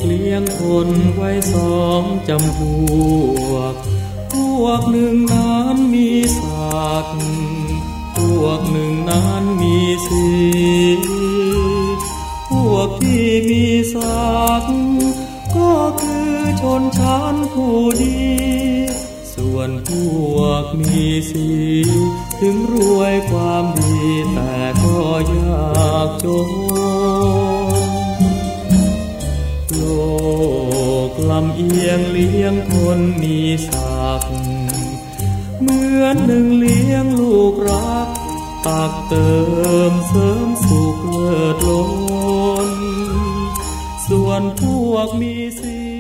เลี้ยงคนไว้สองจำพวกหนึ่งนั้นมีศักดิ์พวกหนึ่งนั้นมีศีลพวกที่มีศักดิ์ก็คือชนชั้นผู้ดีส่วนพวกมีศีลถึงรวยความดีแต่ก็ยากจนโลกลำเอียงเลี้ยงคนมีศักดิ์เหมือนหนึ่งเลี้ยงลูกรักตักเติมเสริมสุขเลิศล้นส่วนพวกมีศีล